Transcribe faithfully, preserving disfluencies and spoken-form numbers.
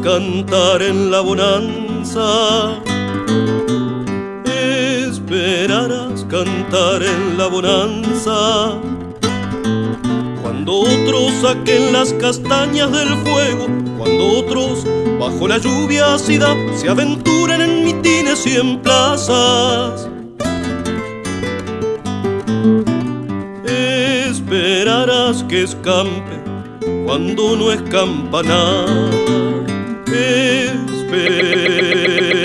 cantar en la bonanza. Esperarás cantar en la bonanza. Cuando otros saquen las castañas del fuego, cuando otros bajo la lluvia ácida se aventuren en mitines y en plazas. Esperarás que escampe cuando no escampa nada. Esperarás